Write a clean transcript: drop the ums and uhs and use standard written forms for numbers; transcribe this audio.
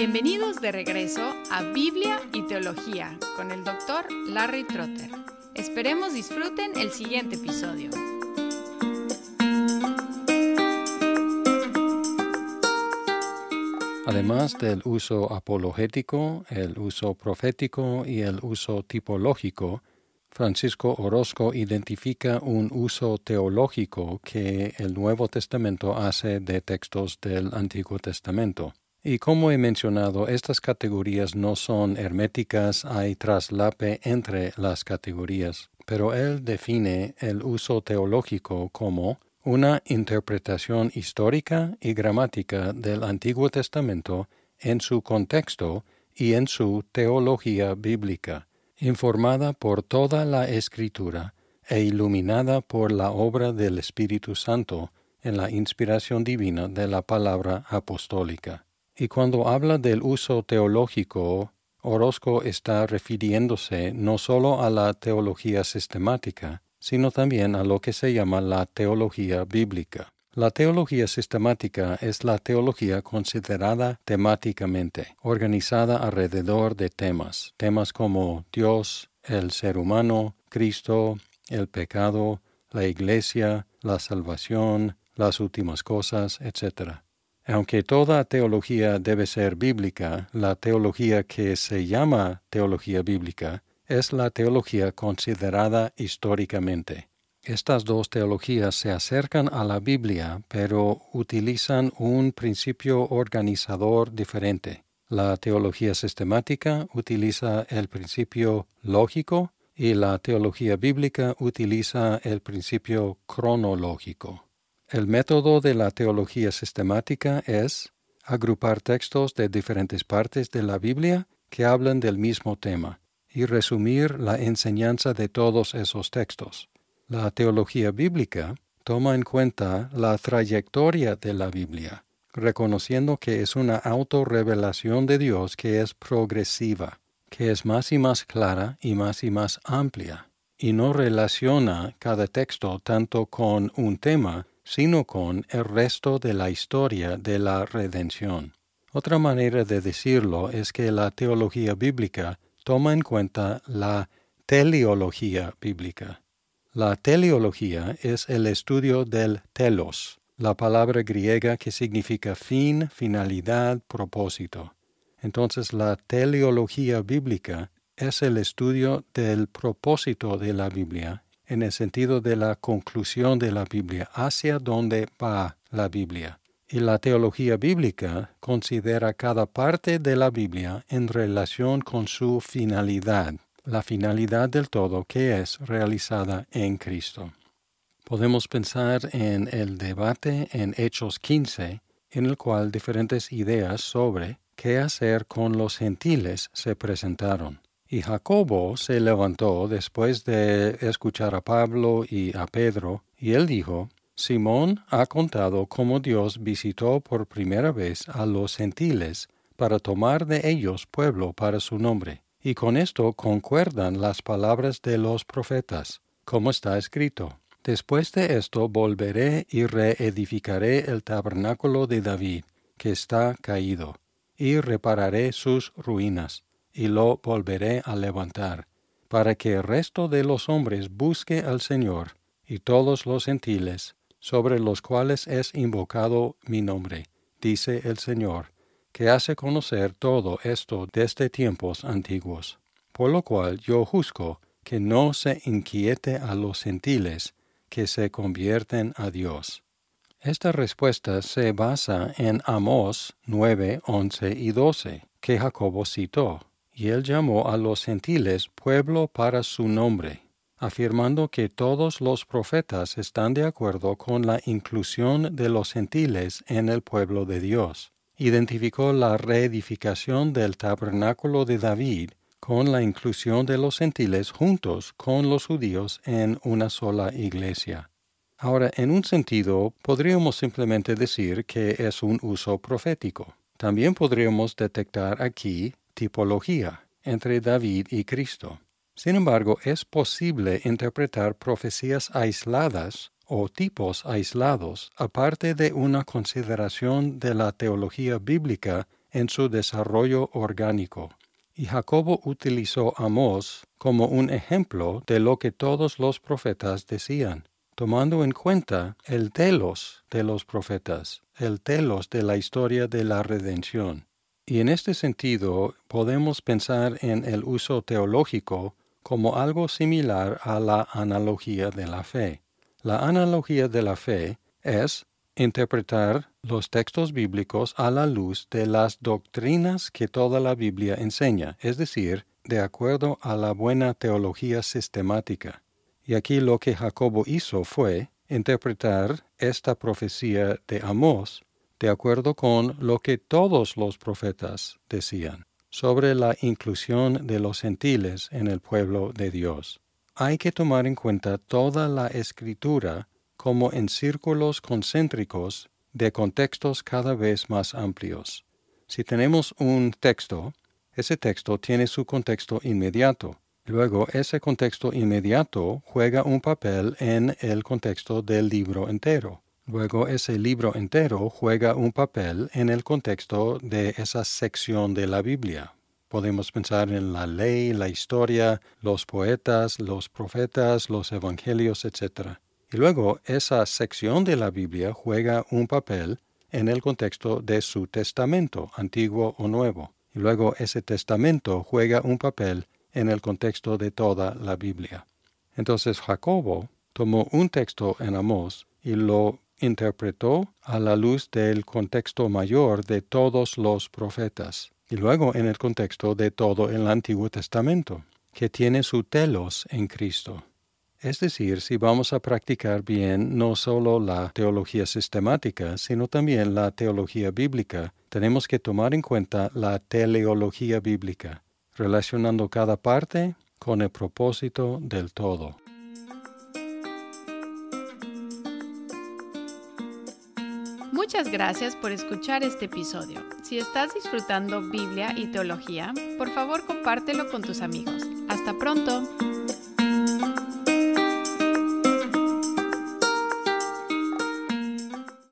Bienvenidos de regreso a Biblia y Teología con el Dr. Larry Trotter. Esperemos disfruten el siguiente episodio. Además del uso apologético, el uso profético y el uso tipológico, Francisco Orozco identifica un uso teológico que el Nuevo Testamento hace de textos del Antiguo Testamento. Y como he mencionado, estas categorías no son herméticas, hay traslape entre las categorías, pero él define el uso teológico como una interpretación histórica y gramática del Antiguo Testamento en su contexto y en su teología bíblica, informada por toda la Escritura e iluminada por la obra del Espíritu Santo en la inspiración divina de la palabra apostólica. Y cuando habla del uso teológico, Orozco está refiriéndose no solo a la teología sistemática, sino también a lo que se llama la teología bíblica. La teología sistemática es la teología considerada temáticamente, organizada alrededor de temas como Dios, el ser humano, Cristo, el pecado, la Iglesia, la salvación, las últimas cosas, etc. Aunque toda teología debe ser bíblica, la teología que se llama teología bíblica es la teología considerada históricamente. Estas dos teologías se acercan a la Biblia, pero utilizan un principio organizador diferente. La teología sistemática utiliza el principio lógico y la teología bíblica utiliza el principio cronológico. El método de la teología sistemática es agrupar textos de diferentes partes de la Biblia que hablan del mismo tema y resumir la enseñanza de todos esos textos. La teología bíblica toma en cuenta la trayectoria de la Biblia, reconociendo que es una autorrevelación de Dios que es progresiva, que es más y más clara y más amplia, y no relaciona cada texto tanto con un tema, sino con el resto de la historia de la redención. Otra manera de decirlo es que la teología bíblica toma en cuenta la teleología bíblica. La teleología es el estudio del telos, la palabra griega que significa fin, finalidad, propósito. Entonces la teleología bíblica es el estudio del propósito de la Biblia, en el sentido de la conclusión de la Biblia, hacia dónde va la Biblia. Y la teología bíblica considera cada parte de la Biblia en relación con su finalidad, la finalidad del todo que es realizada en Cristo. Podemos pensar en el debate en Hechos 15, en el cual diferentes ideas sobre qué hacer con los gentiles se presentaron. Y Jacobo se levantó después de escuchar a Pablo y a Pedro, y él dijo: Simón ha contado cómo Dios visitó por primera vez a los gentiles para tomar de ellos pueblo para su nombre. Y con esto concuerdan las palabras de los profetas, como está escrito: Después de esto volveré y reedificaré el tabernáculo de David, que está caído, y repararé sus ruinas, y lo volveré a levantar, para que el resto de los hombres busque al Señor, y todos los gentiles, sobre los cuales es invocado mi nombre, dice el Señor, que hace conocer todo esto desde tiempos antiguos. Por lo cual yo juzgo que no se inquiete a los gentiles, que se convierten a Dios. Esta respuesta se basa en Amós 9, 11 y 12, que Jacobo citó, y él llamó a los gentiles pueblo para su nombre, afirmando que todos los profetas están de acuerdo con la inclusión de los gentiles en el pueblo de Dios. Identificó la reedificación del tabernáculo de David con la inclusión de los gentiles juntos con los judíos en una sola iglesia. Ahora, en un sentido, podríamos simplemente decir que es un uso profético. También podríamos detectar aquí tipología entre David y Cristo. Sin embargo, es posible interpretar profecías aisladas o tipos aislados aparte de una consideración de la teología bíblica en su desarrollo orgánico. Y Jacobo utilizó Amós como un ejemplo de lo que todos los profetas decían, tomando en cuenta el telos de los profetas, el telos de la historia de la redención. Y en este sentido podemos pensar en el uso teológico como algo similar a la analogía de la fe. La analogía de la fe es interpretar los textos bíblicos a la luz de las doctrinas que toda la Biblia enseña, es decir, de acuerdo a la buena teología sistemática. Y aquí lo que Jacobo hizo fue interpretar esta profecía de Amós de acuerdo con lo que todos los profetas decían sobre la inclusión de los gentiles en el pueblo de Dios. Hay que tomar en cuenta toda la escritura como en círculos concéntricos de contextos cada vez más amplios. Si tenemos un texto, ese texto tiene su contexto inmediato. Luego, ese contexto inmediato juega un papel en el contexto del libro entero. Luego, ese libro entero juega un papel en el contexto de esa sección de la Biblia. Podemos pensar en la ley, la historia, los poetas, los profetas, los evangelios, etc. Y luego, esa sección de la Biblia juega un papel en el contexto de su testamento, antiguo o nuevo. Y luego, ese testamento juega un papel en el contexto de toda la Biblia. Entonces, Jacobo tomó un texto en Amós y lo interpretó a la luz del contexto mayor de todos los profetas, y luego en el contexto de todo el Antiguo Testamento, que tiene su telos en Cristo. Es decir, si vamos a practicar bien no solo la teología sistemática, sino también la teología bíblica, tenemos que tomar en cuenta la teleología bíblica, relacionando cada parte con el propósito del todo. Muchas gracias por escuchar este episodio. Si estás disfrutando Biblia y teología, por favor compártelo con tus amigos. ¡Hasta pronto!